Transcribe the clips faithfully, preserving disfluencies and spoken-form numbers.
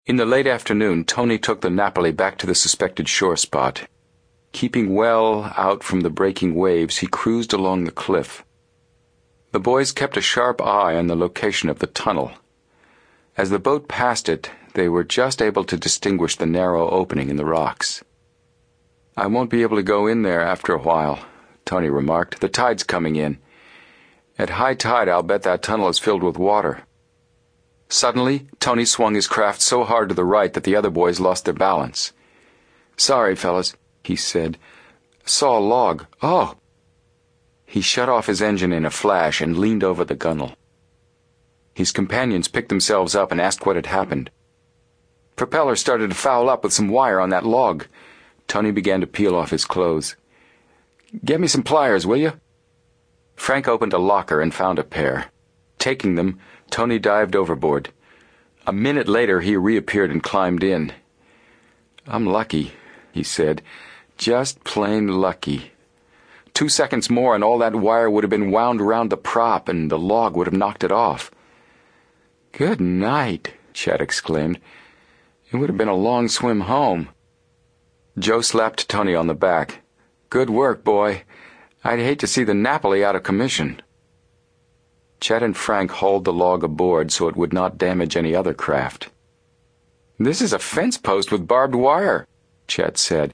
In the late afternoon, Tony took the Napoli back to the suspected shore spot. Keeping well out from the breaking waves, he cruised along the cliff. The boys kept a sharp eye on the location of the tunnel. As the boat passed it, they were just able to distinguish the narrow opening in the rocks. "I won't be able to go in there after a while," Tony remarked. "The tide's coming in. At high tide, I'll bet that tunnel is filled with water." Suddenly, Tony swung his craft so hard to the right that the other boys lost their balance. "Sorry, fellas," he said. "Saw a log. Oh!" He shut off his engine in a flash and leaned over the gunwale. His companions picked themselves up and asked what had happened. "Propeller started to foul up with some wire on that log." Tony began to peel off his clothes. "Get me some pliers, will you?" Frank opened a locker and found a pair. Taking them, Tony dived overboard. A minute later, he reappeared and climbed in. "I'm lucky," he said. "Just plain lucky. Two seconds more and all that wire would have been wound around the prop and the log would have knocked it off." "Good night," Chet exclaimed. "It would have been a long swim home." Joe slapped Tony on the back. "Good work, boy. I'd hate to see the Napoli out of commission." Chet and Frank hauled the log aboard so it would not damage any other craft. "This is a fence post with barbed wire," Chet said.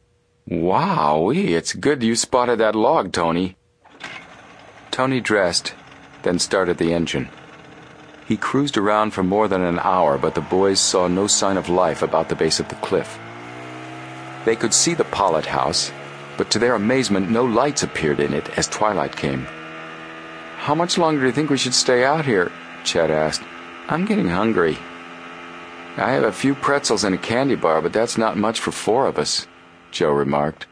"Wowee, it's good you spotted that log, Tony." Tony dressed, then started the engine. He cruised around for more than an hour, but the boys saw no sign of life about the base of the cliff. They could see the Pollitt house, but to their amazement no lights appeared in it as twilight came. "How much longer do you think we should stay out here?" Chet asked. "I'm getting hungry." "I have a few pretzels and a candy bar, but that's not much for four of us," Joe remarked.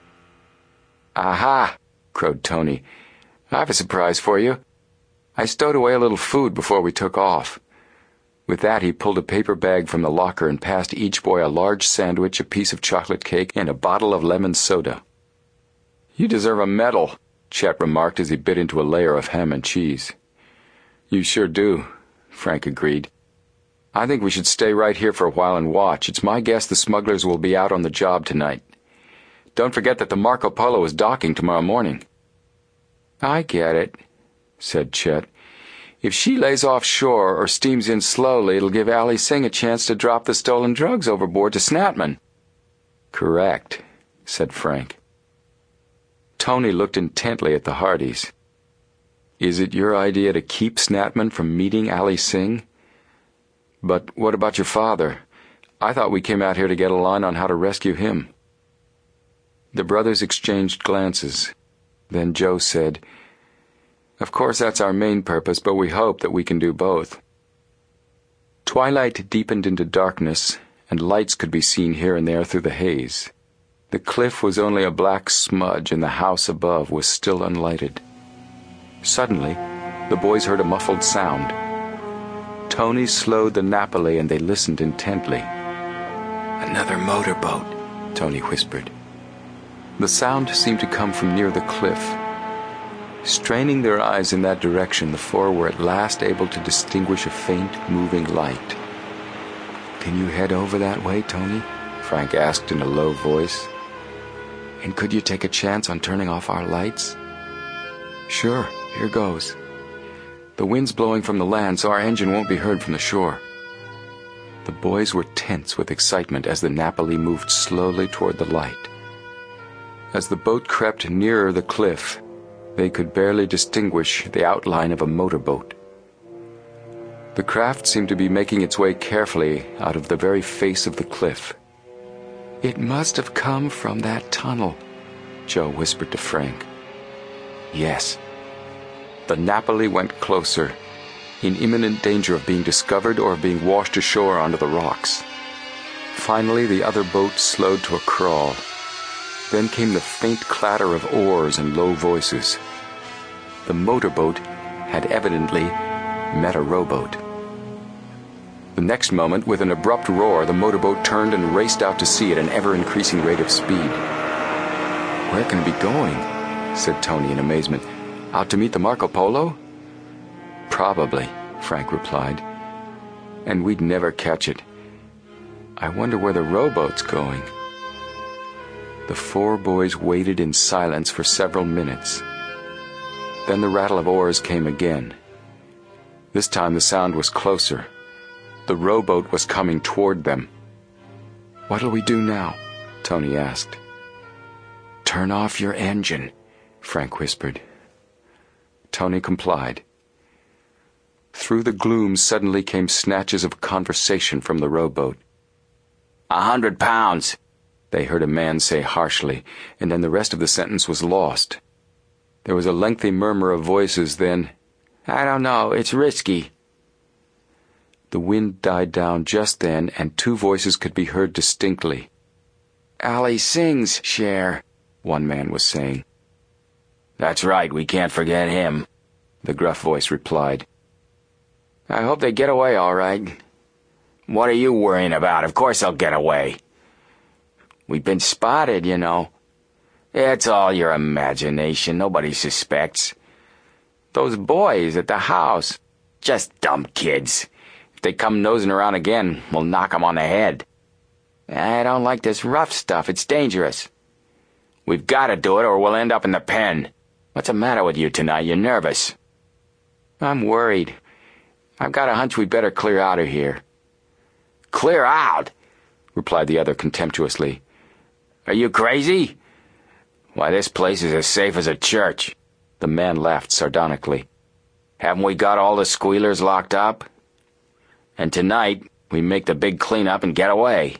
"Aha!" crowed Tony. "I've a surprise for you. I stowed away a little food before we took off." With that, he pulled a paper bag from the locker and passed each boy a large sandwich, a piece of chocolate cake, and a bottle of lemon soda. "You deserve a medal," Chet remarked as he bit into a layer of ham and cheese. "You sure do," Frank agreed. "I think we should stay right here for a while and watch. It's my guess the smugglers will be out on the job tonight. Don't forget that the Marco Polo is docking tomorrow morning." "I get it," said Chet. "If she lays offshore or steams in slowly, it'll give Ali Singh a chance to drop the stolen drugs overboard to Snatman." "Correct," said Frank. Tony looked intently at the Hardys. "Is it your idea to keep Snatman from meeting Ali Singh? But what about your father? I thought we came out here to get a line on how to rescue him." The brothers exchanged glances. Then Joe said, "Of course that's our main purpose, but we hope that we can do both." Twilight deepened into darkness, and lights could be seen here and there through the haze. The cliff was only a black smudge, and the house above was still unlighted. Suddenly, the boys heard a muffled sound. Tony slowed the Napoli, and they listened intently. "Another motorboat," Tony whispered. The sound seemed to come from near the cliff. Straining their eyes in that direction, the four were at last able to distinguish a faint, moving light. "Can you head over that way, Tony?" Frank asked in a low voice. "And could you take a chance on turning off our lights?" "Sure, here goes. The wind's blowing from the land, so our engine won't be heard from the shore." The boys were tense with excitement as the Napoli moved slowly toward the light. As the boat crept nearer the cliff, they could barely distinguish the outline of a motorboat. The craft seemed to be making its way carefully out of the very face of the cliff. "It must have come from that tunnel," Joe whispered to Frank. "Yes." The Napoli went closer, in imminent danger of being discovered or of being washed ashore onto the rocks. Finally, the other boat slowed to a crawl. Then came the faint clatter of oars and low voices. The motorboat had evidently met a rowboat. The next moment, with an abrupt roar, the motorboat turned and raced out to sea at an ever-increasing rate of speed. "Where can it be going?" said Tony in amazement. "Out to meet the Marco Polo?" "Probably," Frank replied. "And we'd never catch it. I wonder where the rowboat's going. The four boys waited in silence for several minutes. Then the rattle of oars came again. This time the sound was closer. The rowboat was coming toward them. "What'll we do now?" Tony asked. "Turn off your engine," Frank whispered. Tony complied. Through the gloom suddenly came snatches of conversation from the rowboat. "A hundred pounds," they heard a man say harshly, and then the rest of the sentence was lost. There was a lengthy murmur of voices, then, "I don't know, it's risky." The wind died down just then, and two voices could be heard distinctly. "Ali Singh's share," one man was saying. "That's right, we can't forget him," the gruff voice replied. "I hope they get away all right." "What are you worrying about? Of course they'll get away." "We've been spotted, you know." "It's all your imagination. Nobody suspects." "Those boys at the house, just dumb kids. If they come nosing around again, we'll knock 'em on the head." "I don't like this rough stuff. It's dangerous." "We've got to do it or we'll end up in the pen. What's the matter with you tonight? You're nervous." "I'm worried. I've got a hunch we'd better clear out of here." "Clear out?" replied the other contemptuously. "Are you crazy? Why, this place is as safe as a church." The man laughed sardonically. "Haven't we got all the squealers locked up? And tonight we make the big clean-up and get away."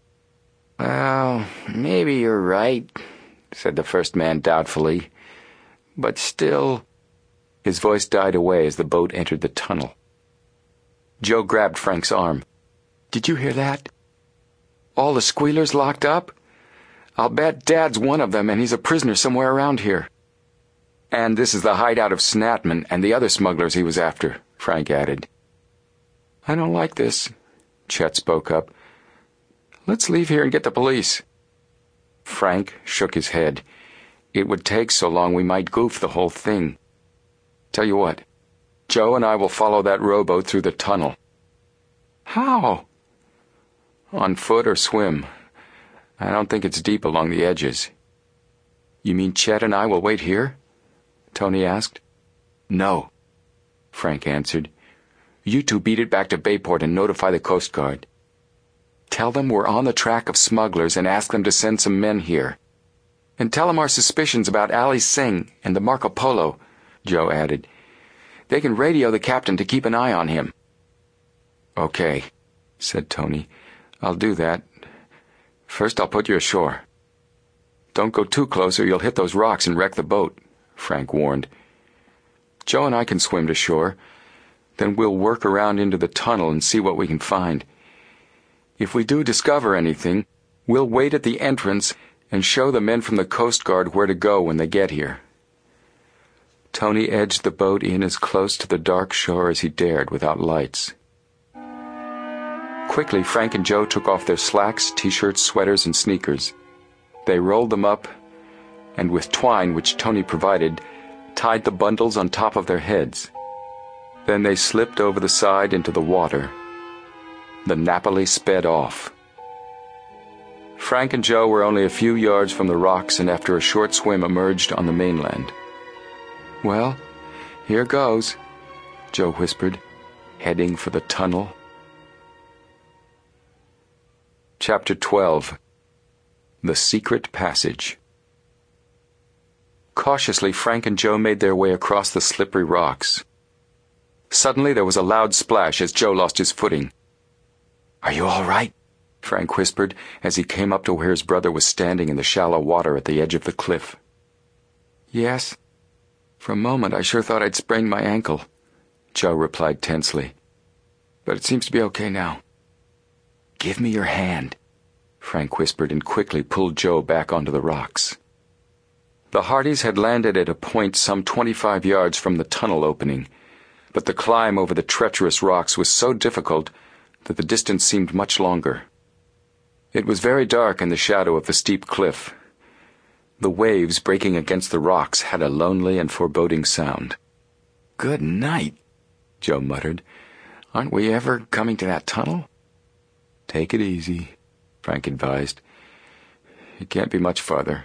"Well, maybe you're right," said the first man doubtfully. "But still—" His voice died away as the boat entered the tunnel. Joe grabbed Frank's arm. "Did you hear that? All the squealers locked up? I'll bet Dad's one of them and he's a prisoner somewhere around here." "And this is the hideout of Snatman and the other smugglers he was after," Frank added. "I don't like this," Chet spoke up. "Let's leave here and get the police." Frank shook his head. "It would take so long we might goof the whole thing. Tell you what, Joe and I will follow that rowboat through the tunnel." "How?" "On foot or swim. I don't think it's deep along the edges." "You mean Chet and I will wait here?" Tony asked. "No," Frank answered. "You two beat it back to Bayport and notify the Coast Guard. Tell them we're on the track of smugglers and ask them to send some men here. And tell them our suspicions about Ali Singh and the Marco Polo," Joe added. "They can radio the captain to keep an eye on him." "Okay," said Tony. "I'll do that. First I'll put you ashore." "Don't go too close or you'll hit those rocks and wreck the boat," Frank warned. "Joe and I can swim to shore. Then we'll work around into the tunnel and see what we can find. If we do discover anything, we'll wait at the entrance and show the men from the Coast Guard where to go when they get here." Tony edged the boat in as close to the dark shore as he dared without lights. Quickly, Frank and Joe took off their slacks, t-shirts, sweaters, and sneakers. They rolled them up, and with twine, which Tony provided, tied the bundles on top of their heads. Then they slipped over the side into the water. The Napoli sped off. Frank and Joe were only a few yards from the rocks and after a short swim emerged on the mainland. "Well, here goes," Joe whispered, heading for the tunnel. Chapter twelve. The Secret Passage. Cautiously, Frank and Joe made their way across the slippery rocks. Suddenly there was a loud splash as Joe lost his footing. "Are you all right?" Frank whispered as he came up to where his brother was standing in the shallow water at the edge of the cliff. "Yes. For a moment I sure thought I'd sprained my ankle," Joe replied tensely. "But it seems to be okay now." "Give me your hand," Frank whispered and quickly pulled Joe back onto the rocks. The Hardys had landed at a point some twenty-five yards from the tunnel opening, but the climb over the treacherous rocks was so difficult that the distance seemed much longer. It was very dark in the shadow of the steep cliff. The waves breaking against the rocks had a lonely and foreboding sound. "Good night," Joe muttered. "Aren't we ever coming to that tunnel?" Take it easy, Frank advised. It can't be much farther.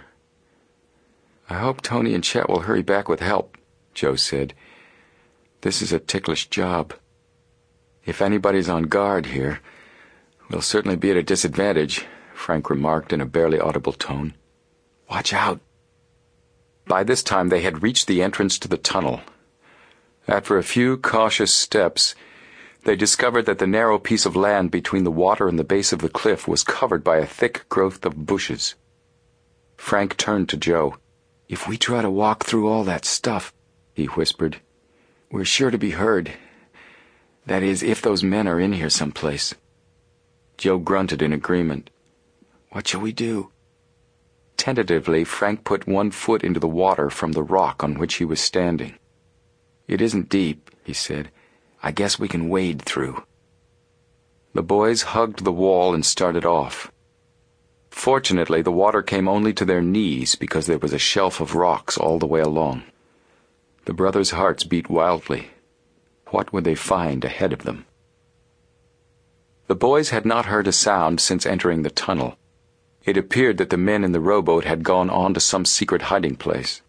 I hope Tony and Chet will hurry back with help, Joe said. This is a ticklish job. If anybody's on guard here, we'll certainly be at a disadvantage, Frank remarked in a barely audible tone. Watch out. By this time they had reached the entrance to the tunnel. After a few cautious steps, they discovered that the narrow piece of land between the water and the base of the cliff was covered by a thick growth of bushes. Frank turned to Joe. If we try to walk through all that stuff, he whispered, we're sure to be heard. That is, if those men are in here someplace. Joe grunted in agreement. What shall we do? Tentatively, Frank put one foot into the water from the rock on which he was standing. It isn't deep, he said. I guess we can wade through. The boys hugged the wall and started off. Fortunately, the water came only to their knees because there was a shelf of rocks all the way along. The brothers' hearts beat wildly. What would they find ahead of them? The boys had not heard a sound since entering the tunnel. It appeared that the men in the rowboat had gone on to some secret hiding place.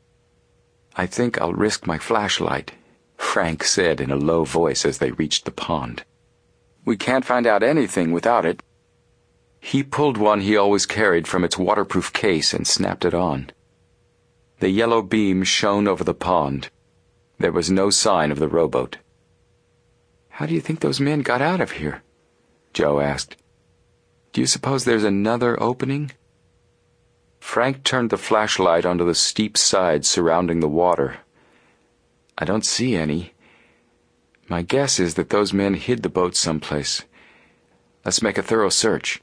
I think I'll risk my flashlight, Frank said in a low voice as they reached the pond. We can't find out anything without it. He pulled one he always carried from its waterproof case and snapped it on. The yellow beam shone over the pond. There was no sign of the rowboat. How do you think those men got out of here? Joe asked. Do you suppose there's another opening? Frank turned the flashlight onto the steep sides surrounding the water. I don't see any. My guess is that those men hid the boat someplace. Let's make a thorough search.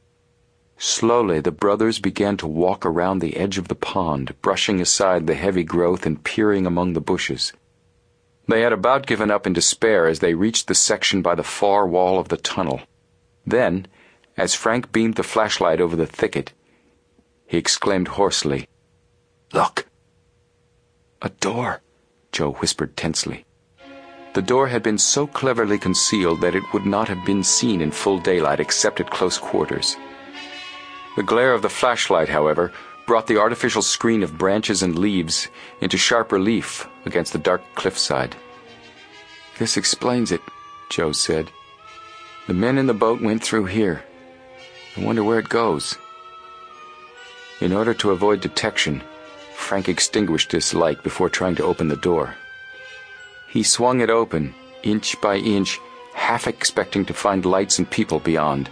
Slowly, the brothers began to walk around the edge of the pond, brushing aside the heavy growth and peering among the bushes. They had about given up in despair as they reached the section by the far wall of the tunnel. Then, as Frank beamed the flashlight over the thicket, he exclaimed hoarsely, Look! A door, Joe whispered tensely. The door had been so cleverly concealed that it would not have been seen in full daylight except at close quarters. The glare of the flashlight, however, brought the artificial screen of branches and leaves into sharp relief against the dark cliffside. This explains it, Joe said. The men in the boat went through here. I wonder where it goes. In order to avoid detection, Frank extinguished this light before trying to open the door. He swung it open, inch by inch, half expecting to find lights and people beyond.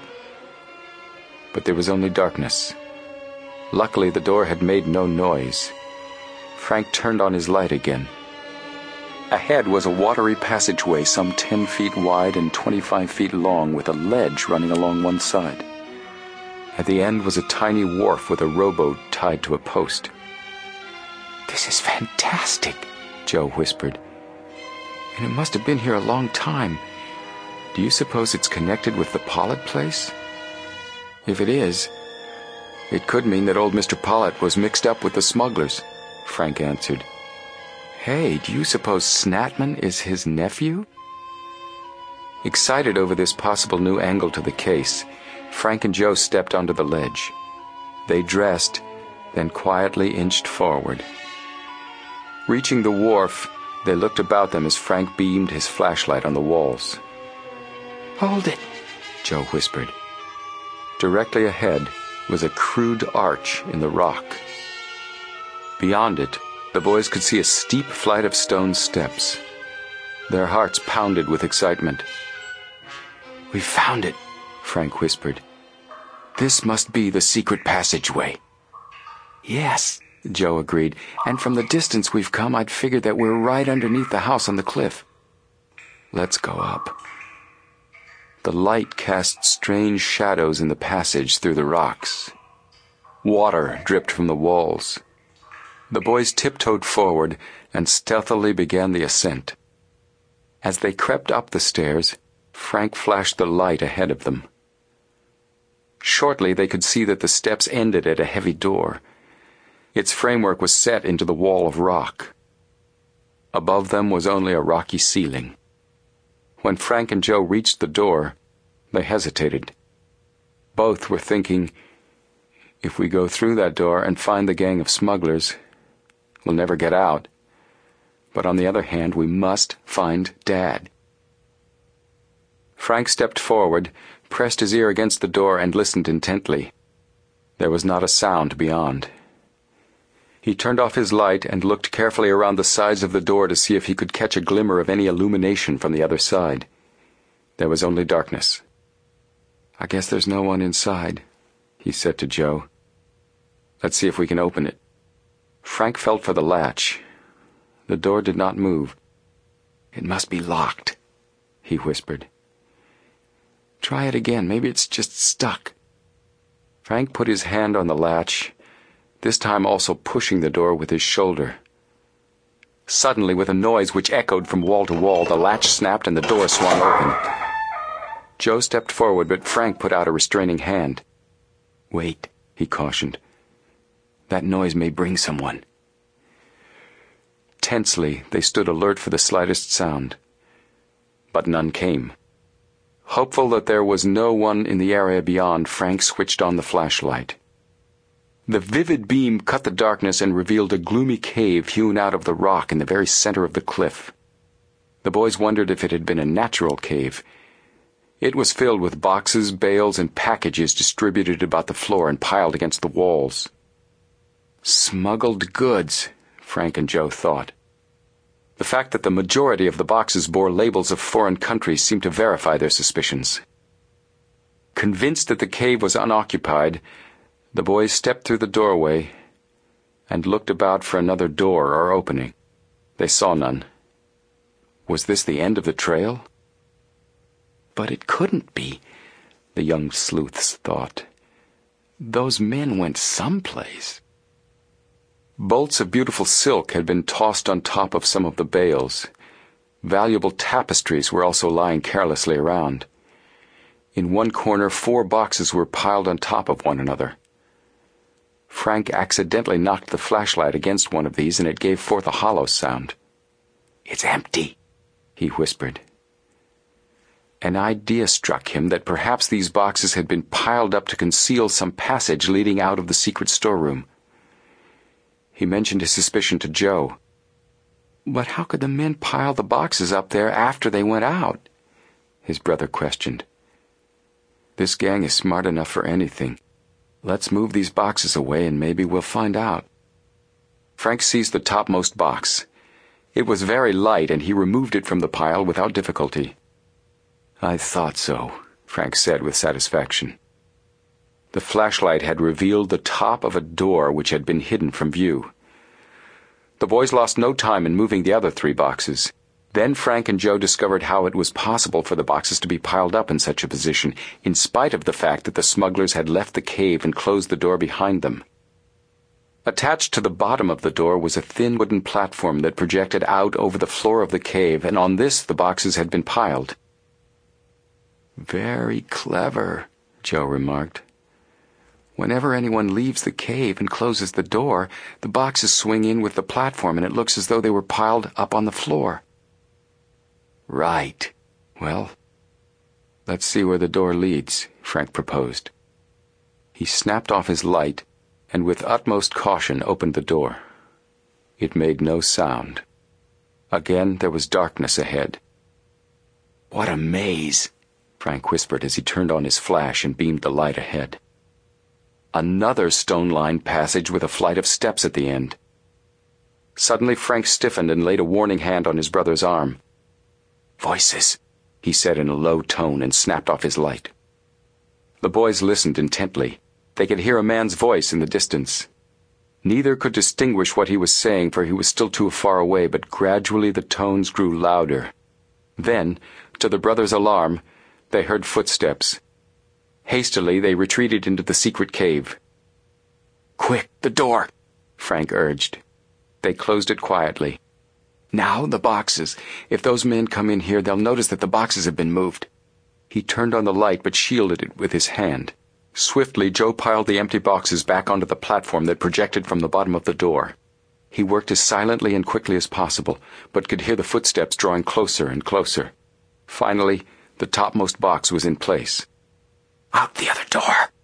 But there was only darkness. Luckily, the door had made no noise. Frank turned on his light again. Ahead was a watery passageway some ten feet wide and twenty-five feet long with a ledge running along one side. At the end was a tiny wharf with a rowboat tied to a post. This is fantastic, Joe whispered. And it must have been here a long time. Do you suppose it's connected with the Pollitt place? If it is, it could mean that old Mister Pollitt was mixed up with the smugglers, Frank answered. Hey, do you suppose Snatman is his nephew? Excited over this possible new angle to the case, Frank and Joe stepped onto the ledge. They dressed, then quietly inched forward. Reaching the wharf, they looked about them as Frank beamed his flashlight on the walls. Hold it, Joe whispered. Directly ahead was a crude arch in the rock. Beyond it, the boys could see a steep flight of stone steps. Their hearts pounded with excitement. We found it, Frank whispered. This must be the secret passageway. Yes, Joe agreed, and from the distance we've come, I'd figured that we're right underneath the house on the cliff. Let's go up. The light cast strange shadows in the passage through the rocks. Water dripped from the walls. The boys tiptoed forward and stealthily began the ascent. As they crept up the stairs, Frank flashed the light ahead of them. Shortly they could see that the steps ended at a heavy door. Its framework was set into the wall of rock. Above them was only a rocky ceiling. When Frank and Joe reached the door, they hesitated. Both were thinking, if we go through that door and find the gang of smugglers, we'll never get out. But on the other hand, we must find Dad. Frank stepped forward, pressed his ear against the door, and listened intently. There was not a sound beyond. He turned off his light and looked carefully around the sides of the door to see if he could catch a glimmer of any illumination from the other side. There was only darkness. "I guess there's no one inside," he said to Joe. "Let's see if we can open it." Frank felt for the latch. The door did not move. "It must be locked," he whispered. "Try it again. Maybe it's just stuck." Frank put his hand on the latch, this time also pushing the door with his shoulder. Suddenly, with a noise which echoed from wall to wall, the latch snapped and the door swung open. Joe stepped forward, but Frank put out a restraining hand. "Wait," he cautioned. "That noise may bring someone." Tensely, they stood alert for the slightest sound. But none came. Hopeful that there was no one in the area beyond, Frank switched on the flashlight. The vivid beam cut the darkness and revealed a gloomy cave hewn out of the rock in the very center of the cliff. The boys wondered if it had been a natural cave. It was filled with boxes, bales, and packages distributed about the floor and piled against the walls. Smuggled goods, Frank and Joe thought. The fact that the majority of the boxes bore labels of foreign countries seemed to verify their suspicions. Convinced that the cave was unoccupied, the boys stepped through the doorway and looked about for another door or opening. They saw none. Was this the end of the trail? But it couldn't be, the young sleuths thought. Those men went someplace. Bolts of beautiful silk had been tossed on top of some of the bales. Valuable tapestries were also lying carelessly around. In one corner, four boxes were piled on top of one another. Frank accidentally knocked the flashlight against one of these, and it gave forth a hollow sound. "It's empty," he whispered. An idea struck him that perhaps these boxes had been piled up to conceal some passage leading out of the secret storeroom. He mentioned his suspicion to Joe. "But how could the men pile the boxes up there after they went out?" his brother questioned. "This gang is smart enough for anything. Let's move these boxes away and maybe we'll find out." Frank seized the topmost box. It was very light and he removed it from the pile without difficulty. "I thought so," Frank said with satisfaction. The flashlight had revealed the top of a door which had been hidden from view. The boys lost no time in moving the other three boxes. Then Frank and Joe discovered how it was possible for the boxes to be piled up in such a position, in spite of the fact that the smugglers had left the cave and closed the door behind them. Attached to the bottom of the door was a thin wooden platform that projected out over the floor of the cave, and on this the boxes had been piled. "Very clever," Joe remarked. "Whenever anyone leaves the cave and closes the door, the boxes swing in with the platform and it looks as though they were piled up on the floor." "Right. Well, let's see where the door leads," Frank proposed. He snapped off his light and with utmost caution opened the door. It made no sound. Again there was darkness ahead. "What a maze," Frank whispered as he turned on his flash and beamed the light ahead. Another stone-lined passage with a flight of steps at the end. Suddenly Frank stiffened and laid a warning hand on his brother's arm. "Voices," he said in a low tone and snapped off his light. The boys listened intently. They could hear a man's voice in the distance. Neither could distinguish what he was saying, for he was still too far away, but gradually the tones grew louder. Then, to the brothers' alarm, they heard footsteps. Hastily, they retreated into the secret cave. "Quick, the door," Frank urged. They closed it quietly. "Now the boxes. If those men come in here, they'll notice that the boxes have been moved." He turned on the light but shielded it with his hand. Swiftly, Joe piled the empty boxes back onto the platform that projected from the bottom of the door. He worked as silently and quickly as possible, but could hear the footsteps drawing closer and closer. Finally, the topmost box was in place. "Out the other door,"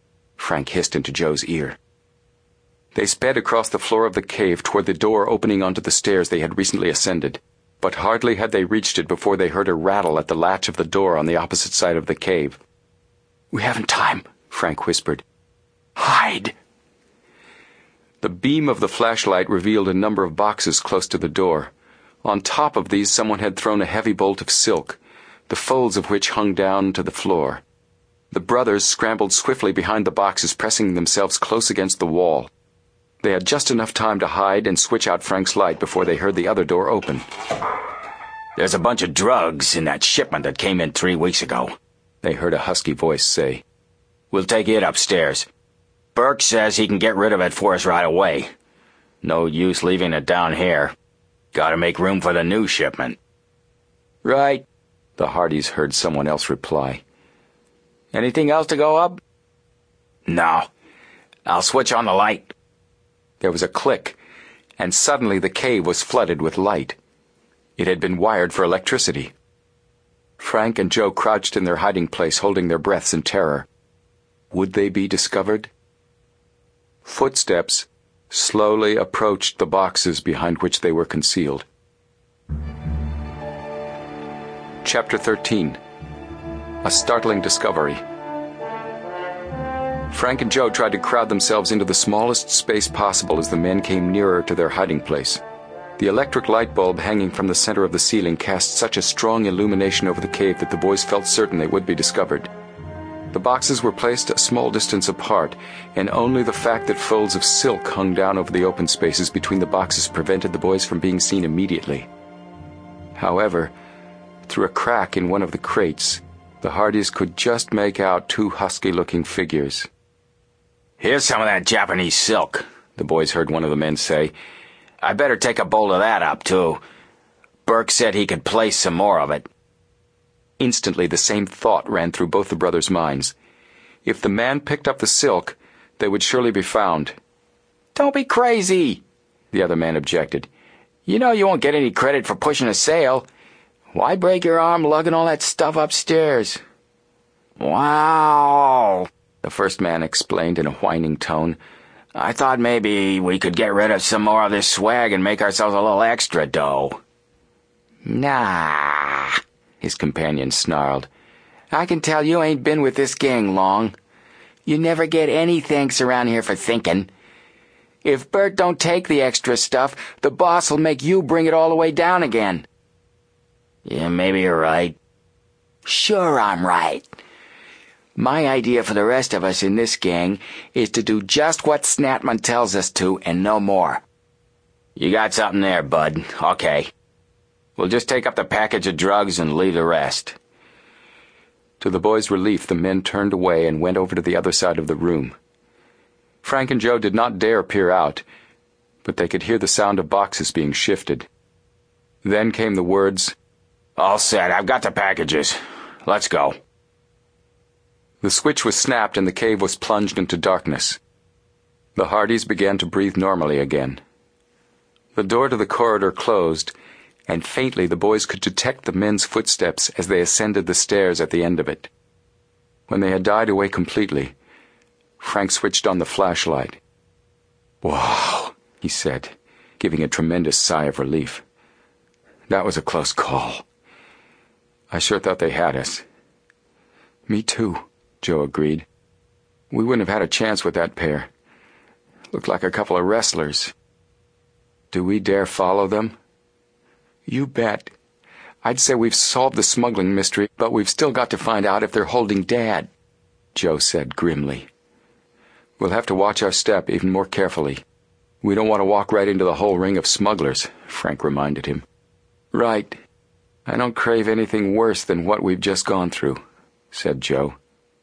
Frank hissed into Joe's ear. They sped across the floor of the cave toward the door opening onto the stairs they had recently ascended, but hardly had they reached it before they heard a rattle at the latch of the door on the opposite side of the cave. "We haven't time," Frank whispered. "Hide!" The beam of the flashlight revealed a number of boxes close to the door. On top of these someone had thrown a heavy bolt of silk, the folds of which hung down to the floor. The brothers scrambled swiftly behind the boxes, pressing themselves close against the wall. They had just enough time to hide and switch out Frank's light before they heard the other door open. "There's a bunch of drugs in that shipment that came in three weeks ago," they heard a husky voice say. "We'll take it upstairs. Burke says he can get rid of it for us right away. No use leaving it down here. Gotta make room for the new shipment." "Right," the Hardys heard someone else reply. "Anything else to go up?" "No. I'll switch on the light." There was a click, and suddenly the cave was flooded with light. It had been wired for electricity. Frank and Joe crouched in their hiding place, holding their breaths in terror. Would they be discovered? Footsteps slowly approached the boxes behind which they were concealed. Chapter thirteen. A Startling Discovery. Frank and Joe tried to crowd themselves into the smallest space possible as the men came nearer to their hiding place. The electric light bulb hanging from the center of the ceiling cast such a strong illumination over the cave that the boys felt certain they would be discovered. The boxes were placed a small distance apart, and only the fact that folds of silk hung down over the open spaces between the boxes prevented the boys from being seen immediately. However, through a crack in one of the crates, the Hardys could just make out two husky-looking figures. "Here's some of that Japanese silk," the boys heard one of the men say. "I better take a bolt of that up, too. Burke said he could place some more of it." Instantly, the same thought ran through both the brothers' minds. If the man picked up the silk, they would surely be found. "Don't be crazy," the other man objected. "You know you won't get any credit for pushing a sale. Why break your arm lugging all that stuff upstairs?" "Wow," the first man explained in a whining tone. "I thought maybe we could get rid of some more of this swag and make ourselves a little extra dough." "Nah," his companion snarled. "I can tell you ain't been with this gang long. You never get any thanks around here for thinking. If Bert don't take the extra stuff, the boss'll make you bring it all the way down again." "Yeah, maybe you're right." "Sure I'm right. My idea for the rest of us in this gang is to do just what Snatman tells us to and no more." "You got something there, bud. Okay. We'll just take up the package of drugs and leave the rest." To the boys' relief, the men turned away and went over to the other side of the room. Frank and Joe did not dare peer out, but they could hear the sound of boxes being shifted. Then came the words, "All set. I've got the packages. Let's go." The switch was snapped and the cave was plunged into darkness. The Hardys began to breathe normally again. The door to the corridor closed, and faintly the boys could detect the men's footsteps as they ascended the stairs at the end of it. When they had died away completely, Frank switched on the flashlight. "Wow," he said, giving a tremendous sigh of relief. "That was a close call. I sure thought they had us." "Me too," Joe agreed. "We wouldn't have had a chance with that pair. Looked like a couple of wrestlers. Do we dare follow them?" "You bet. I'd say we've solved the smuggling mystery, but we've still got to find out if they're holding Dad," Joe said grimly. "We'll have to watch our step even more carefully. We don't want to walk right into the whole ring of smugglers," Frank reminded him. "Right. I don't crave anything worse than what we've just gone through," said Joe.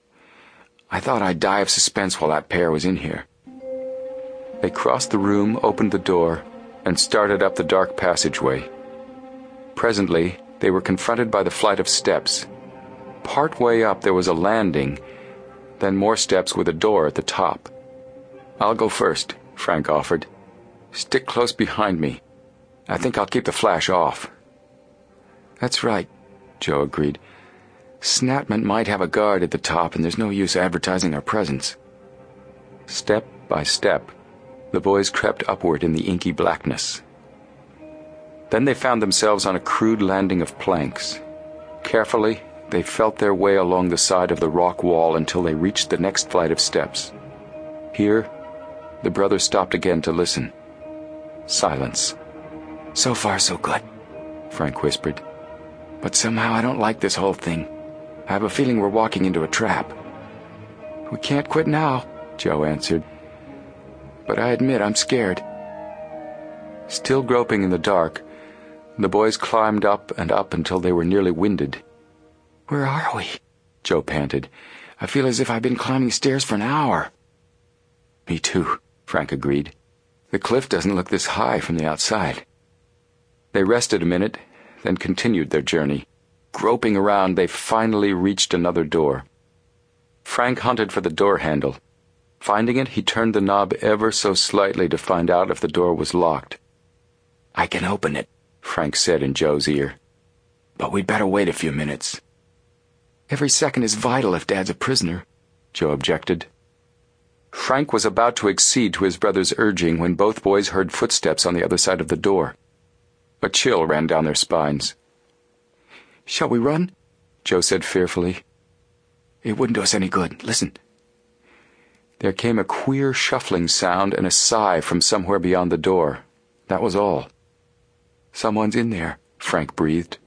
"I thought I'd die of suspense while that pair was in here." They crossed the room, opened the door, and started up the dark passageway. Presently, they were confronted by the flight of steps. Part way up there was a landing, then more steps with a door at the top. "I'll go first," Frank offered. "Stick close behind me. I think I'll keep the flash off." "That's right," Joe agreed. "Snatman might have a guard at the top, and there's no use advertising our presence." Step by step, the boys crept upward in the inky blackness. Then they found themselves on a crude landing of planks. Carefully, they felt their way along the side of the rock wall until they reached the next flight of steps. Here, the brothers stopped again to listen. Silence. "So far, so good," Frank whispered. "But somehow I don't like this whole thing. I have a feeling we're walking into a trap." "We can't quit now," Joe answered. "But I admit I'm scared." Still groping in the dark, the boys climbed up and up until they were nearly winded. "Where are we?" Joe panted. "I feel as if I've been climbing stairs for an hour." "Me too," Frank agreed. "The cliff doesn't look this high from the outside." They rested a minute, then continued their journey. Groping around, they finally reached another door. Frank hunted for the door handle. Finding it, he turned the knob ever so slightly to find out if the door was locked. "I can open it," Frank said in Joe's ear. "But we'd better wait a few minutes." "Every second is vital if Dad's a prisoner," Joe objected. Frank was about to accede to his brother's urging when both boys heard footsteps on the other side of the door. A chill ran down their spines. "Shall we run?" Joe said fearfully. "It wouldn't do us any good. Listen." There came a queer shuffling sound and a sigh from somewhere beyond the door. That was all. "Someone's in there," Frank breathed.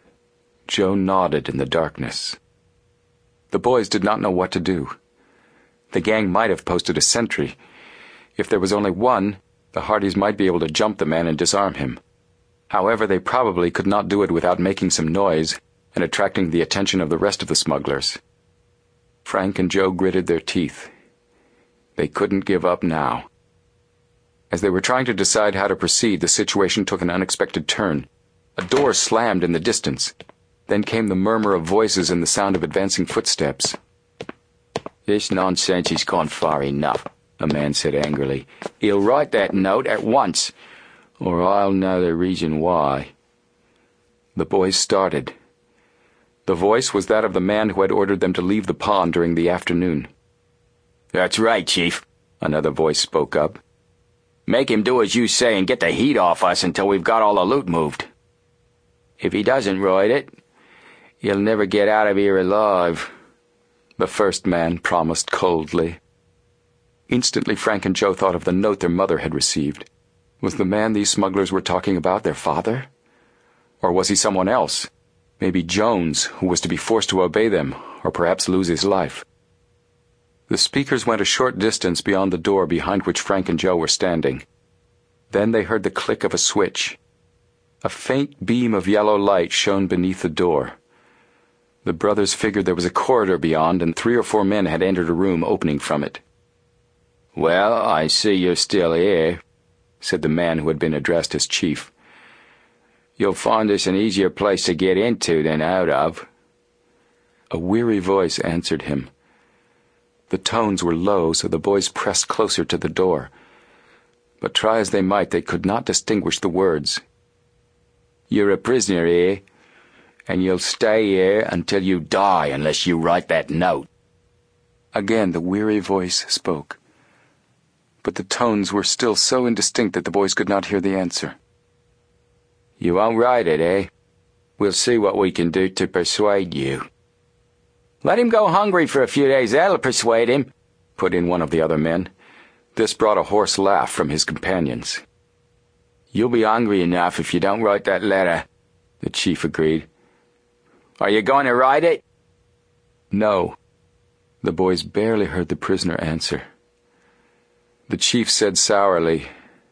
Joe nodded in the darkness. The boys did not know what to do. The gang might have posted a sentry. If there was only one, the Hardys might be able to jump the man and disarm him. However, they probably could not do it without making some noise and attracting the attention of the rest of the smugglers. Frank and Joe gritted their teeth. They couldn't give up now. As they were trying to decide how to proceed, the situation took an unexpected turn. A door slammed in the distance. Then came the murmur of voices and the sound of advancing footsteps. "This nonsense has gone far enough," a man said angrily. "He'll write that note at once, or I'll know the reason why." The boys started. The voice was that of the man who had ordered them to leave the pond during the afternoon. "That's right, Chief," another voice spoke up. "Make him do as you say and get the heat off us until we've got all the loot moved. If he doesn't write it, he'll never get out of here alive," the first man promised coldly. Instantly, Frank and Joe thought of the note their mother had received. Was the man these smugglers were talking about their father? Or was he someone else? Maybe Jones, who was to be forced to obey them, or perhaps lose his life. The speakers went a short distance beyond the door behind which Frank and Joe were standing. Then they heard the click of a switch. A faint beam of yellow light shone beneath the door. The brothers figured there was a corridor beyond, and three or four men had entered a room opening from it. "Well, I see you're still here," said the man who had been addressed as Chief. "You'll find this an easier place to get into than out of." A weary voice answered him. The tones were low, so the boys pressed closer to the door. But try as they might, they could not distinguish the words. "You're a prisoner here, and you'll stay here until you die unless you write that note." Again the weary voice spoke. But the tones were still so indistinct that the boys could not hear the answer. "You won't write it, eh? We'll see what we can do to persuade you." "Let him go hungry for a few days, that'll persuade him," put in one of the other men. This brought a hoarse laugh from his companions. "You'll be hungry enough if you don't write that letter," the chief agreed. "Are you going to write it?" "No." The boys barely heard the prisoner answer. The chief said sourly,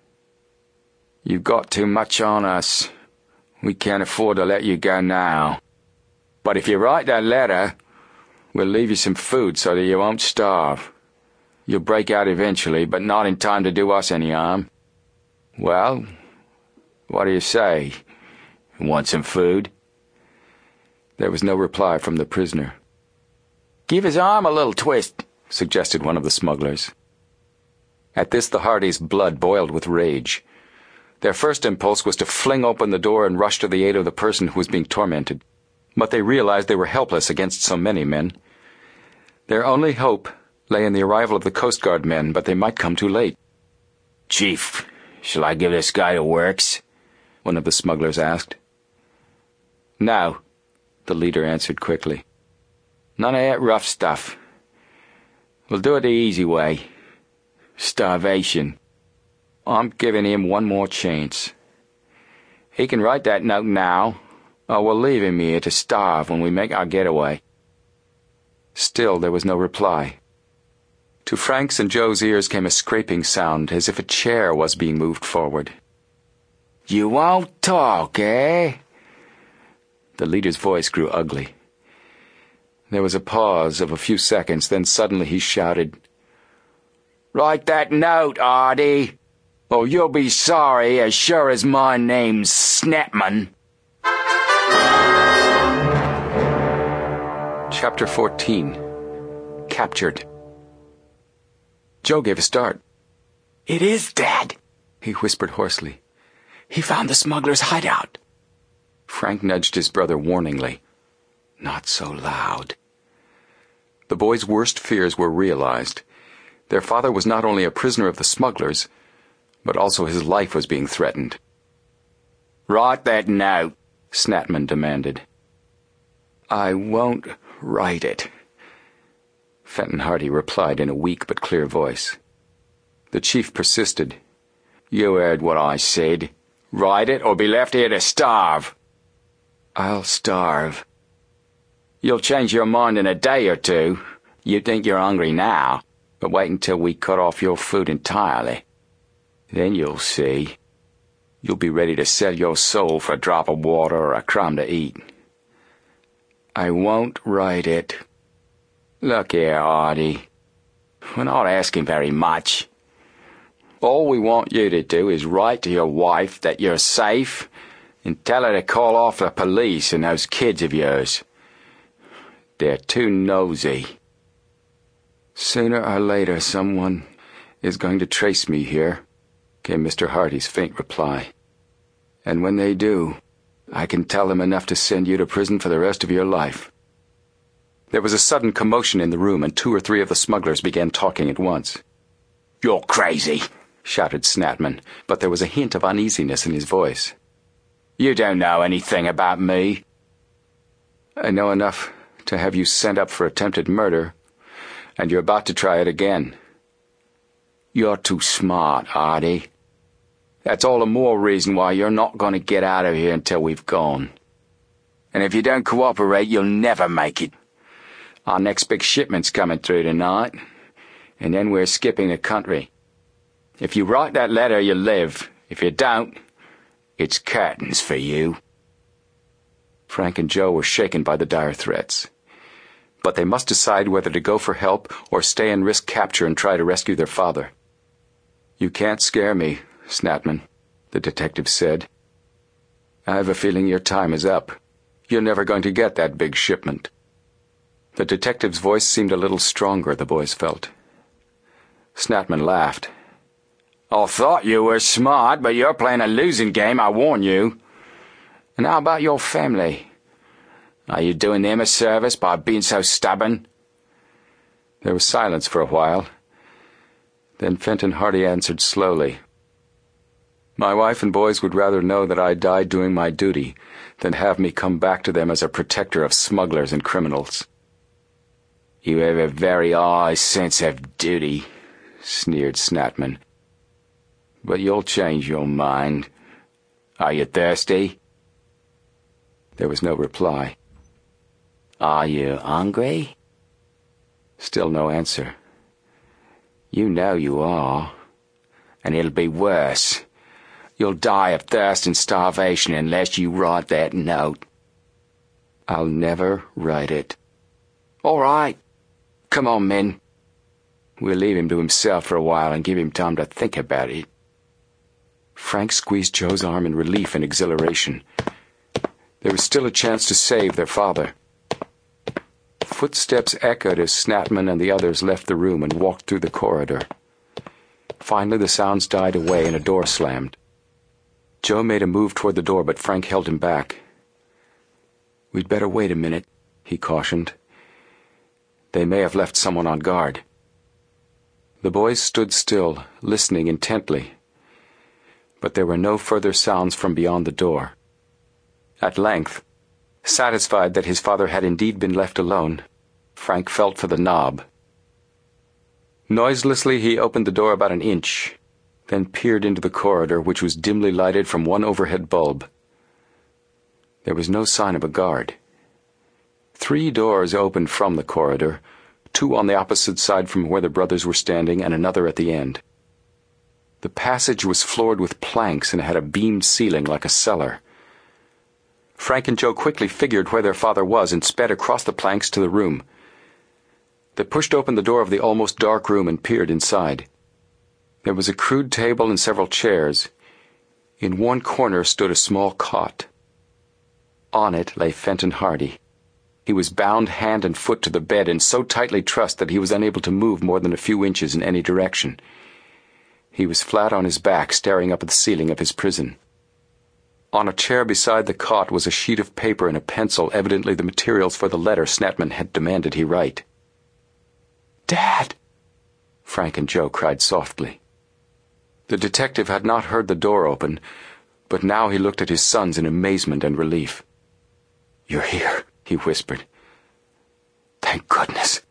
"You've got too much on us. We can't afford to let you go now. But if you write that letter, we'll leave you some food so that you won't starve. You'll break out eventually, but not in time to do us any harm. Well, what do you say? Want some food?" There was no reply from the prisoner. "Give his arm a little twist," suggested one of the smugglers. At this the Hardys' blood boiled with rage. Their first impulse was to fling open the door and rush to the aid of the person who was being tormented. But they realized they were helpless against so many men. Their only hope lay in the arrival of the Coast Guard men, but they might come too late. "Chief, shall I give this guy the works?" one of the smugglers asked. "No," the leader answered quickly. "None of that rough stuff. We'll do it the easy way. Starvation. I'm giving him one more chance. He can write that note now, or we'll leave him here to starve when we make our getaway." Still there was no reply. To Frank's and Joe's ears came a scraping sound, as if a chair was being moved forward. "You won't talk, eh?" The leader's voice grew ugly. There was a pause of a few seconds, then suddenly he shouted, "Write that note, Artie, or you'll be sorry as sure as my name's Snapman." Chapter fourteen. Captured. Joe gave a start. "It is Dad," he whispered hoarsely. "He found the smuggler's hideout." Frank nudged his brother warningly. Not so loud. The boys' worst fears were realized. Their father was not only a prisoner of the smugglers, but also his life was being threatened. "Write that note," Snapman demanded. "I won't write it," Fenton Hardy replied in a weak but clear voice. The chief persisted. "You heard what I said. Write it or be left here to starve." "I'll starve." "You'll change your mind in a day or two. You think you're hungry now, but wait until we cut off your food entirely. Then you'll see. You'll be ready to sell your soul for a drop of water or a crumb to eat." "I won't write it." "Look here, Artie. We're not asking very much. All we want you to do is write to your wife that you're safe and tell her to call off the police and those kids of yours. They're too nosy." "Sooner or later someone is going to trace me here," came Mister Hardy's faint reply. "And when they do, I can tell them enough to send you to prison for the rest of your life." There was a sudden commotion in the room, and two or three of the smugglers began talking at once. "You're crazy," shouted Snapman, but there was a hint of uneasiness in his voice. "You don't know anything about me." "I know enough to have you sent up for attempted murder, and you're about to try it again." "You're too smart, Artie. That's all the more reason why you're not going to get out of here until we've gone. And if you don't cooperate, you'll never make it. Our next big shipment's coming through tonight, and then we're skipping the country. If you write that letter, you live. If you don't, it's curtains for you." Frank and Joe were shaken by the dire threats. But they must decide whether to go for help or stay and risk capture and try to rescue their father. "You can't scare me, Snapman," the detective said. "I have a feeling your time is up. You're never going to get that big shipment." The detective's voice seemed a little stronger, the boys felt. Snapman laughed. "I thought you were smart, but you're playing a losing game, I warn you. And how about your family? Are you doing them a service by being so stubborn?" There was silence for a while. Then Fenton Hardy answered slowly. "My wife and boys would rather know that I died doing my duty than have me come back to them as a protector of smugglers and criminals." "You have a very high sense of duty," sneered Snapman. "But you'll change your mind. Are you thirsty?" There was no reply. "Are you hungry?" Still no answer. "You know you are. And it'll be worse. You'll die of thirst and starvation unless you write that note." "I'll never write it." "All right. Come on, men. We'll leave him to himself for a while and give him time to think about it." Frank squeezed Joe's arm in relief and exhilaration. There was still a chance to save their father. Footsteps echoed as Snapman and the others left the room and walked through the corridor. Finally the sounds died away and a door slammed. Joe made a move toward the door, but Frank held him back. "We'd better wait a minute," he cautioned. "They may have left someone on guard." The boys stood still, listening intently, but there were no further sounds from beyond the door. At length, satisfied that his father had indeed been left alone, Frank felt for the knob. Noiselessly he opened the door about an inch, then peered into the corridor, which was dimly lighted from one overhead bulb. There was no sign of a guard. Three doors opened from the corridor, two on the opposite side from where the brothers were standing and another at the end. The passage was floored with planks and had a beamed ceiling like a cellar. Frank and Joe quickly figured where their father was and sped across the planks to the room. They pushed open the door of the almost dark room and peered inside. There was a crude table and several chairs. In one corner stood a small cot. On it lay Fenton Hardy. He was bound hand and foot to the bed and so tightly trussed that he was unable to move more than a few inches in any direction. He was flat on his back, staring up at the ceiling of his prison. On a chair beside the cot was a sheet of paper and a pencil, evidently the materials for the letter Snatman had demanded he write. "Dad!" Frank and Joe cried softly. The detective had not heard the door open, but now he looked at his sons in amazement and relief. "You're here," he whispered. "Thank goodness."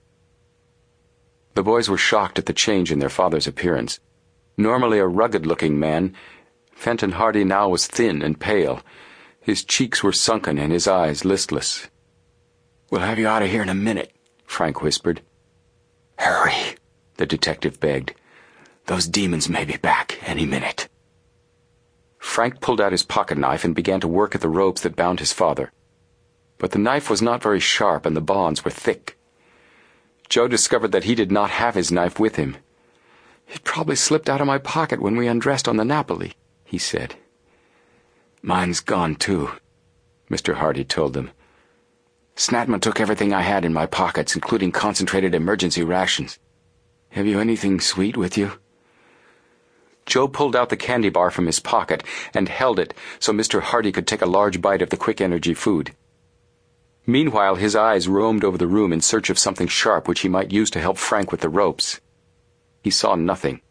The boys were shocked at the change in their father's appearance. Normally a rugged-looking man, Fenton Hardy now was thin and pale. His cheeks were sunken and his eyes listless. "We'll have you out of here in a minute," Frank whispered. "Hurry," the detective begged. "Those demons may be back any minute." Frank pulled out his pocket knife and began to work at the ropes that bound his father. But the knife was not very sharp and the bonds were thick. Joe discovered that he did not have his knife with him. "It probably slipped out of my pocket when we undressed on the Napoli," he said. "Mine's gone too," Mister Hardy told them. "Snatman took everything I had in my pockets, including concentrated emergency rations. Have you anything sweet with you?" Joe pulled out the candy bar from his pocket and held it so Mister Hardy could take a large bite of the quick-energy food. Meanwhile, his eyes roamed over the room in search of something sharp which he might use to help Frank with the ropes. He saw nothing.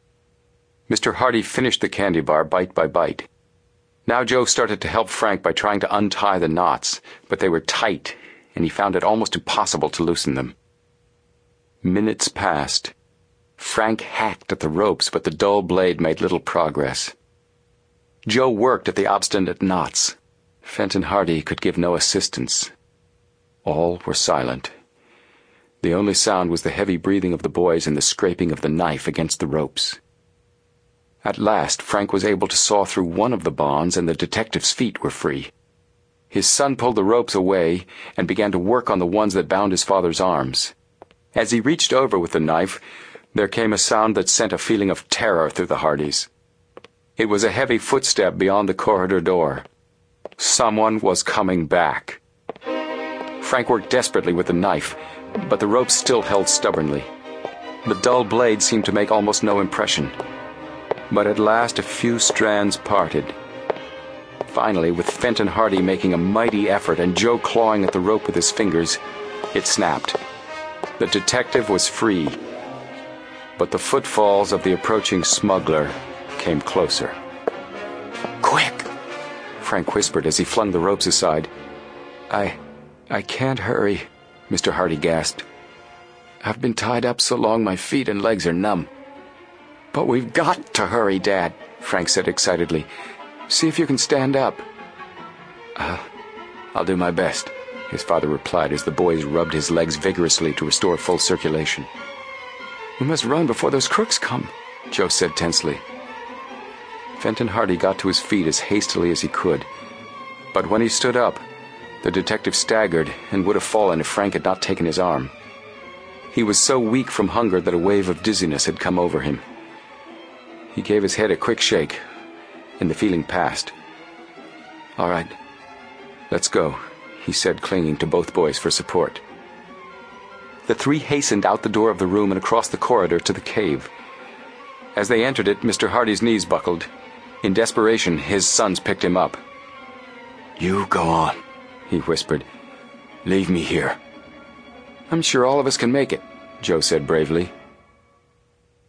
Mister Hardy finished the candy bar bite by bite. Now Joe started to help Frank by trying to untie the knots, but they were tight, and he found it almost impossible to loosen them. Minutes passed. Frank hacked at the ropes, but the dull blade made little progress. Joe worked at the obstinate knots. Fenton Hardy could give no assistance. All were silent. The only sound was the heavy breathing of the boys and the scraping of the knife against the ropes. At last, Frank was able to saw through one of the bonds, and the detective's feet were free. His son pulled the ropes away and began to work on the ones that bound his father's arms. As he reached over with the knife, there came a sound that sent a feeling of terror through the Hardys. It was a heavy footstep beyond the corridor door. Someone was coming back. Frank worked desperately with the knife, but the ropes still held stubbornly. The dull blade seemed to make almost no impression. But at last a few strands parted. Finally, with Fenton Hardy making a mighty effort and Joe clawing at the rope with his fingers, it snapped. The detective was free. But the footfalls of the approaching smuggler came closer. "Quick!" Frank whispered as he flung the ropes aside. I... I can't hurry," Mister Hardy gasped. "I've been tied up so long my feet and legs are numb." "But we've got to hurry, Dad," Frank said excitedly. "See if you can stand up." Uh, I'll do my best," his father replied as the boys rubbed his legs vigorously to restore full circulation. "We must run before those crooks come," Joe said tensely. Fenton Hardy got to his feet as hastily as he could. But when he stood up, the detective staggered and would have fallen if Frank had not taken his arm. He was so weak from hunger that a wave of dizziness had come over him. He gave his head a quick shake, and the feeling passed. "All right, let's go," he said, clinging to both boys for support. The three hastened out the door of the room and across the corridor to the cave. As they entered it, Mister Hardy's knees buckled. In desperation, his sons picked him up. "You go on," he whispered. "Leave me here." "I'm sure all of us can make it," Joe said bravely.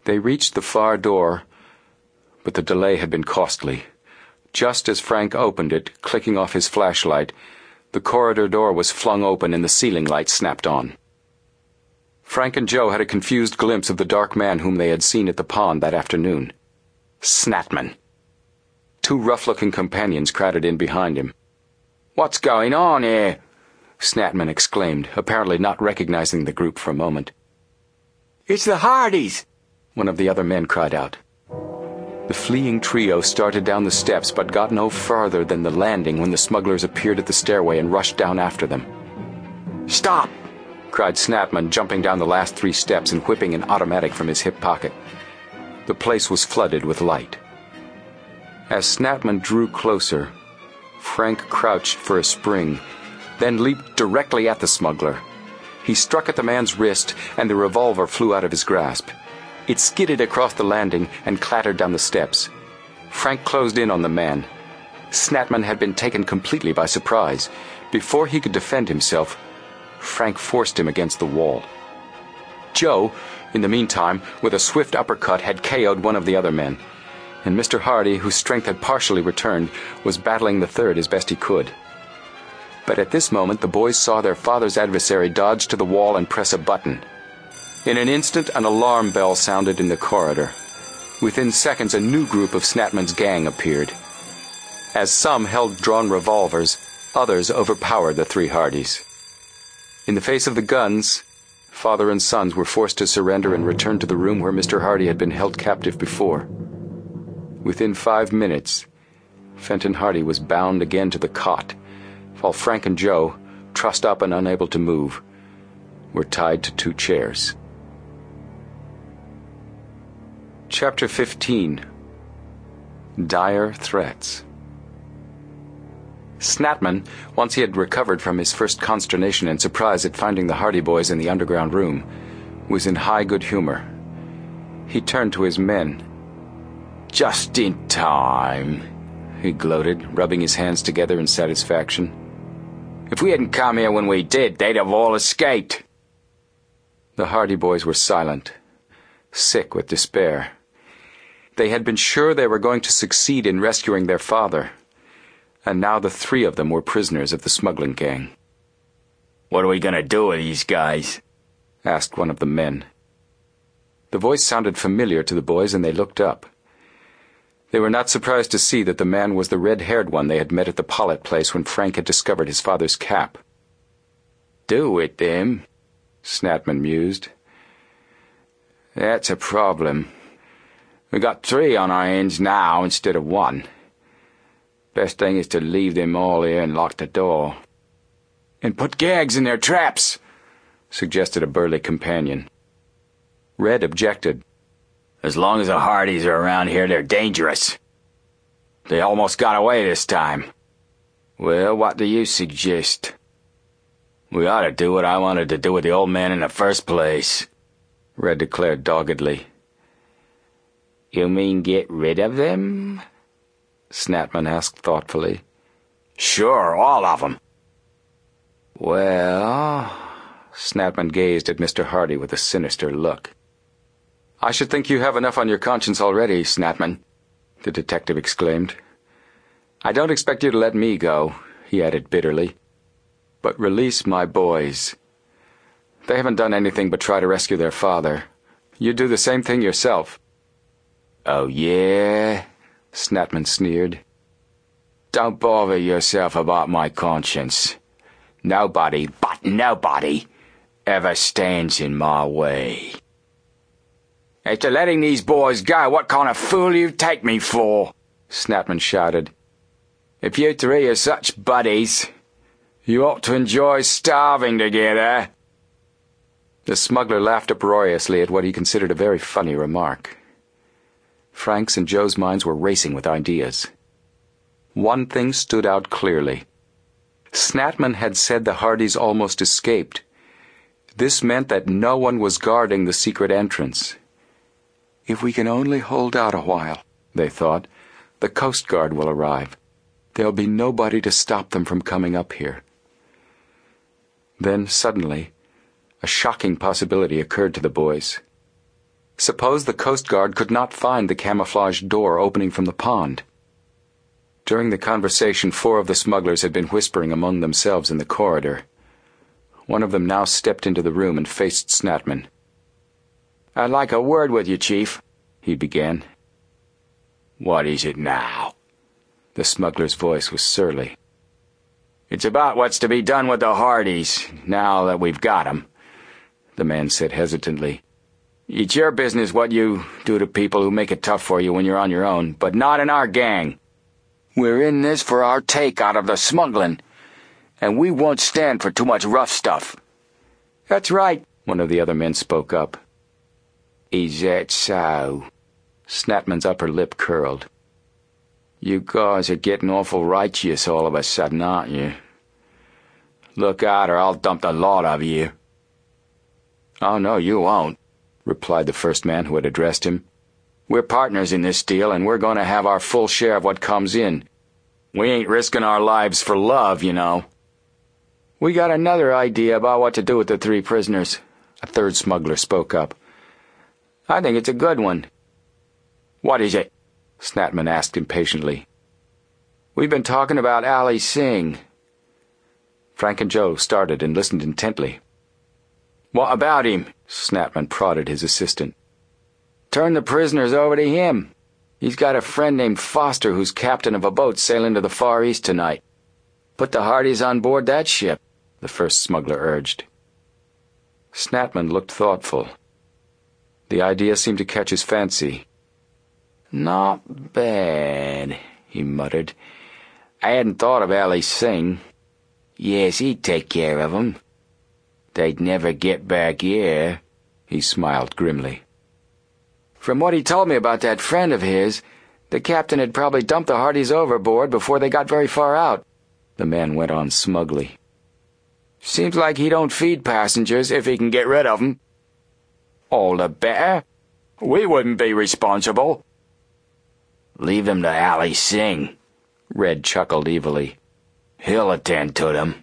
They reached the far door, but the delay had been costly. Just as Frank opened it, clicking off his flashlight, the corridor door was flung open and the ceiling light snapped on. Frank and Joe had a confused glimpse of the dark man whom they had seen at the pond that afternoon. Snatman. Two rough-looking companions crowded in behind him. "What's going on here?" Snatman exclaimed, apparently not recognizing the group for a moment. "It's the Hardys!" one of the other men cried out. The fleeing trio started down the steps but got no farther than the landing when the smugglers appeared at the stairway and rushed down after them. "Stop!" cried Snatman, jumping down the last three steps and whipping an automatic from his hip pocket. The place was flooded with light. As Snatman drew closer, Frank crouched for a spring, then leaped directly at the smuggler. He struck at the man's wrist, and the revolver flew out of his grasp. It skidded across the landing and clattered down the steps. Frank closed in on the man. Snatman had been taken completely by surprise. Before he could defend himself, Frank forced him against the wall. Joe, in the meantime, with a swift uppercut, had K O'd one of the other men, and Mister Hardy, whose strength had partially returned, was battling the third as best he could. But at this moment the boys saw their father's adversary dodge to the wall and press a button. In an instant an alarm bell sounded in the corridor. Within seconds a new group of Snatman's gang appeared. As some held drawn revolvers, others overpowered the three Hardys. In the face of the guns, father and sons were forced to surrender and return to the room where Mister Hardy had been held captive before. Within five minutes, Fenton Hardy was bound again to the cot, while Frank and Joe, trussed up and unable to move, were tied to two chairs. Chapter fifteen. Dire Threats. Snatman, once he had recovered from his first consternation and surprise at finding the Hardy boys in the underground room, was in high good humor. He turned to his men. "Just in time," he gloated, rubbing his hands together in satisfaction. "If we hadn't come here when we did, they'd have all escaped." The Hardy boys were silent, sick with despair. They had been sure they were going to succeed in rescuing their father, and now the three of them were prisoners of the smuggling gang. "What are we going to do with these guys?" asked one of the men. The voice sounded familiar to the boys, and they looked up. They were not surprised to see that the man was the red-haired one they had met at the Pollitt place when Frank had discovered his father's cap. "Do with them?" Snatman mused. "That's a problem. We got three on our hands now instead of one. Best thing is to leave them all here and lock the door. And put gags in their traps," suggested a burly companion. Red objected. "As long as the Hardys are around here, they're dangerous. They almost got away this time. Well, what do you suggest?" "We ought to do what I wanted to do with the old man in the first place," Red declared doggedly. "You mean get rid of them?" Snatman asked thoughtfully. "Sure, all of them." "Well," Snatman gazed at Mister Hardy with a sinister look. "I should think you have enough on your conscience already, Snatman," the detective exclaimed. "I don't expect you to let me go," he added bitterly, "but release my boys. They haven't done anything but try to rescue their father. You'd do the same thing yourself." "Oh, yeah?" Snatman sneered. "Don't bother yourself about my conscience. Nobody, but nobody, ever stands in my way. After letting these boys go, what kind of fool you take me for?" Snatman shouted. "If you three are such buddies, you ought to enjoy starving together." The smuggler laughed uproariously at what he considered a very funny remark. Frank's and Joe's minds were racing with ideas. One thing stood out clearly. Snatman had said the Hardys almost escaped. This meant that no one was guarding the secret entrance. If we can only hold out a while, they thought, the Coast Guard will arrive. There'll be nobody to stop them from coming up here. Then, suddenly, a shocking possibility occurred to the boys. Suppose the Coast Guard could not find the camouflaged door opening from the pond? During the conversation, four of the smugglers had been whispering among themselves in the corridor. One of them now stepped into the room and faced Snatman. "I'd like a word with you, Chief," he began. "What is it now?" The smuggler's voice was surly. "It's about what's to be done with the Hardys, now that we've got 'em," the man said hesitantly. "It's your business what you do to people who make it tough for you when you're on your own, but not in our gang. We're in this for our take out of the smuggling, and we won't stand for too much rough stuff." "That's right," one of the other men spoke up. "Is that so?" Snatman's upper lip curled. "You guys are getting awful righteous all of a sudden, aren't you? Look out or I'll dump the lot of you." "Oh, no, you won't," replied the first man who had addressed him. "We're partners in this deal, and we're going to have our full share of what comes in. We ain't risking our lives for love, you know." "We got another idea about what to do with the three prisoners," a third smuggler spoke up. "I think it's a good one." "What is it?" Snatman asked impatiently. "We've been talking about Ali Singh." Frank and Joe started and listened intently. "What about him?" Snatman prodded his assistant. "Turn the prisoners over to him. He's got a friend named Foster who's captain of a boat sailing to the Far East tonight. Put the Hardys on board that ship," the first smuggler urged. Snatman looked thoughtful. The idea seemed to catch his fancy. "Not bad," he muttered. "I hadn't thought of Ali Singh. Yes, he'd take care of 'em. They'd never get back here." He smiled grimly. "From what he told me about that friend of his, the captain had probably dumped the Hardys overboard before they got very far out," the man went on smugly. "Seems like he don't feed passengers if he can get rid of 'em." "All the better. We wouldn't be responsible." "Leave them to Ali Singh," Red chuckled evilly. "He'll attend to them."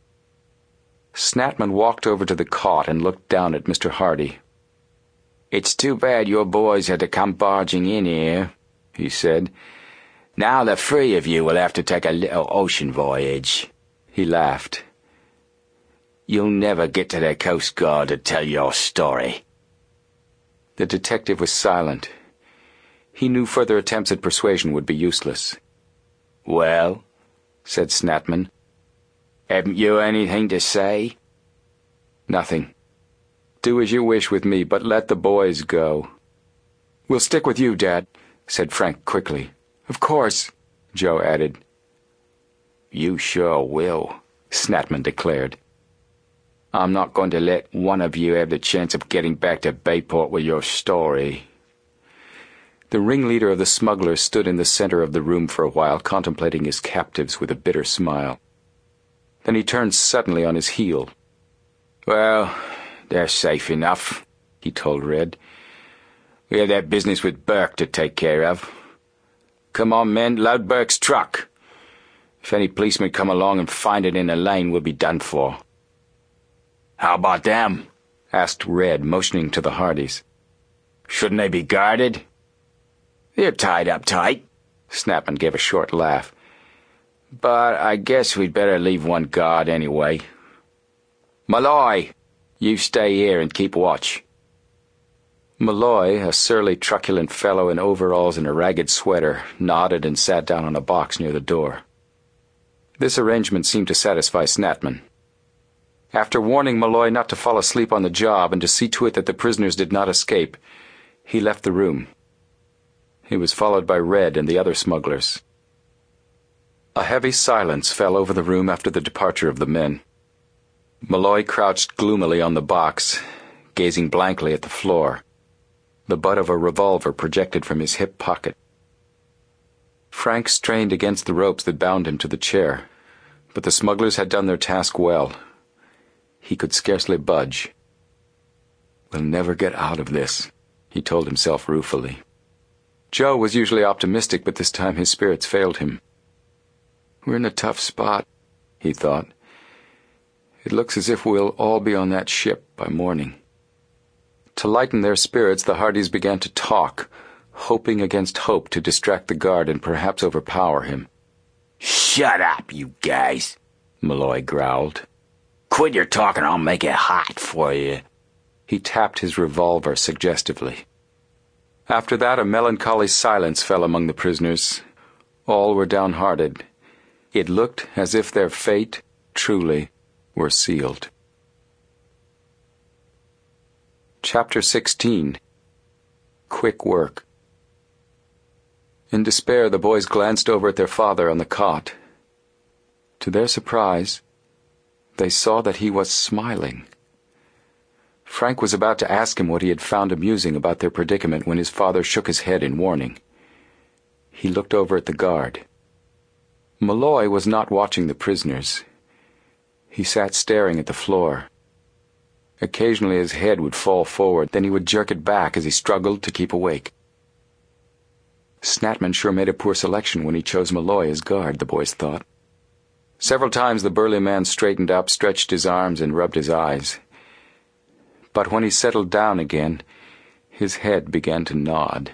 Snatman walked over to the cot and looked down at Mister Hardy. "It's too bad your boys had to come barging in here," he said. "Now the three of you will have to take a little ocean voyage." He laughed. "You'll never get to the Coast Guard to tell your story." The detective was silent. He knew further attempts at persuasion would be useless. "Well," said Snatman, "haven't you anything to say?" "Nothing. Do as you wish with me, but let the boys go." "We'll stick with you, Dad," said Frank quickly. "Of course," Joe added. "You sure will," Snatman declared. "I'm not going to let one of you have the chance of getting back to Bayport with your story." The ringleader of the smugglers stood in the center of the room for a while, contemplating his captives with a bitter smile. Then he turned suddenly on his heel. "Well, they're safe enough," he told Red. "We have that business with Burke to take care of. Come on, men, load Burke's truck. If any policemen come along and find it in the lane, we'll be done for." "How about them?" asked Red, motioning to the Hardys. "Shouldn't they be guarded?" "They're tied up tight." Snatman gave a short laugh. "But I guess we'd better leave one guard anyway. Malloy, you stay here and keep watch." Malloy, a surly, truculent fellow in overalls and a ragged sweater, nodded and sat down on a box near the door. This arrangement seemed to satisfy Snatman. After warning Malloy not to fall asleep on the job and to see to it that the prisoners did not escape, he left the room. He was followed by Red and the other smugglers. A heavy silence fell over the room after the departure of the men. Malloy crouched gloomily on the box, gazing blankly at the floor. The butt of a revolver projected from his hip pocket. Frank strained against the ropes that bound him to the chair, but the smugglers had done their task well. He could scarcely budge. "We'll never get out of this," he told himself ruefully. Joe was usually optimistic, but this time his spirits failed him. "We're in a tough spot," he thought. "It looks as if we'll all be on that ship by morning." To lighten their spirits, the Hardys began to talk, hoping against hope to distract the guard and perhaps overpower him. "Shut up, you guys," Malloy growled. "Quit your talking or I'll make it hot for you." He tapped his revolver suggestively. After that, a melancholy silence fell among the prisoners. All were downhearted. It looked as if their fate, truly, were sealed. Chapter sixteen. Quick Work. In despair, the boys glanced over at their father on the cot. To their surprise, they saw that he was smiling. Frank was about to ask him what he had found amusing about their predicament when his father shook his head in warning. He looked over at the guard. Malloy was not watching the prisoners. He sat staring at the floor. Occasionally his head would fall forward, then he would jerk it back as he struggled to keep awake. Snatman sure made a poor selection when he chose Malloy as guard, the boys thought. Several times the burly man straightened up, stretched his arms, and rubbed his eyes. But when he settled down again, his head began to nod.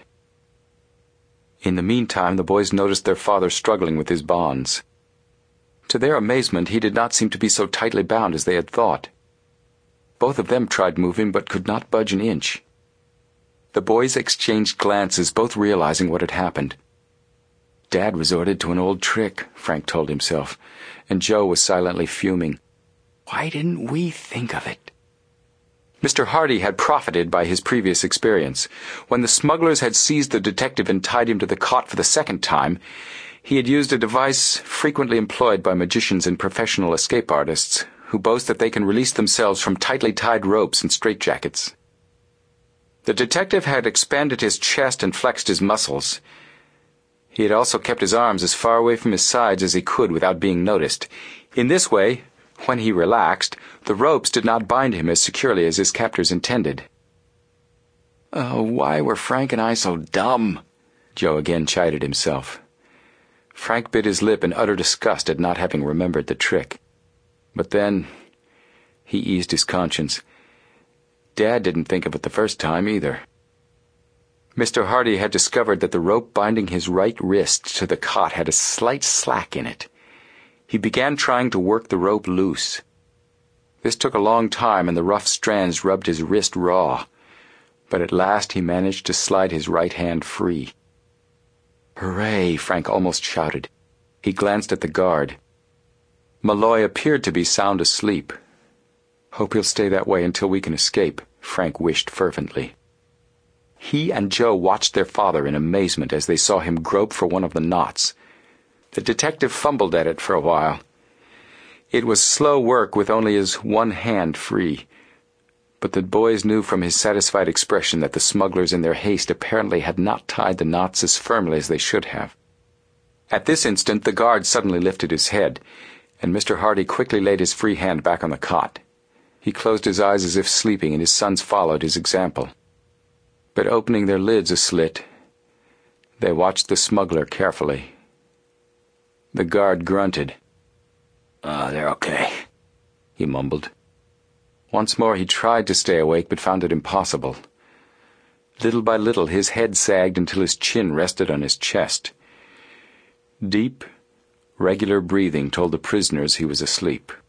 In the meantime, the boys noticed their father struggling with his bonds. To their amazement, he did not seem to be so tightly bound as they had thought. Both of them tried moving, but could not budge an inch. The boys exchanged glances, both realizing what had happened. Dad resorted to an old trick, Frank told himself, and Joe was silently fuming. Why didn't we think of it? Mister Hardy had profited by his previous experience. When the smugglers had seized the detective and tied him to the cot for the second time, he had used a device frequently employed by magicians and professional escape artists, who boast that they can release themselves from tightly tied ropes and straitjackets. The detective had expanded his chest and flexed his muscles. He had also kept his arms as far away from his sides as he could without being noticed. In this way, when he relaxed, the ropes did not bind him as securely as his captors intended. Oh, why were Frank and I so dumb? Joe again chided himself. Frank bit his lip in utter disgust at not having remembered the trick. But then, he eased his conscience. Dad didn't think of it the first time either. Mister Hardy had discovered that the rope binding his right wrist to the cot had a slight slack in it. He began trying to work the rope loose. This took a long time, and the rough strands rubbed his wrist raw. But at last he managed to slide his right hand free. Hooray! Frank almost shouted. He glanced at the guard. Malloy appeared to be sound asleep. Hope he'll stay that way until we can escape, Frank wished fervently. He and Joe watched their father in amazement as they saw him grope for one of the knots. The detective fumbled at it for a while. It was slow work with only his one hand free, but the boys knew from his satisfied expression that the smugglers in their haste apparently had not tied the knots as firmly as they should have. At this instant the guard suddenly lifted his head, and Mister Hardy quickly laid his free hand back on the cot. He closed his eyes as if sleeping, and his sons followed his example. But opening their lids a slit, they watched the smuggler carefully. The guard grunted. Uh, they're okay, he mumbled. Once more he tried to stay awake, but found it impossible. Little by little his head sagged until his chin rested on his chest. Deep, regular breathing told the prisoners he was asleep.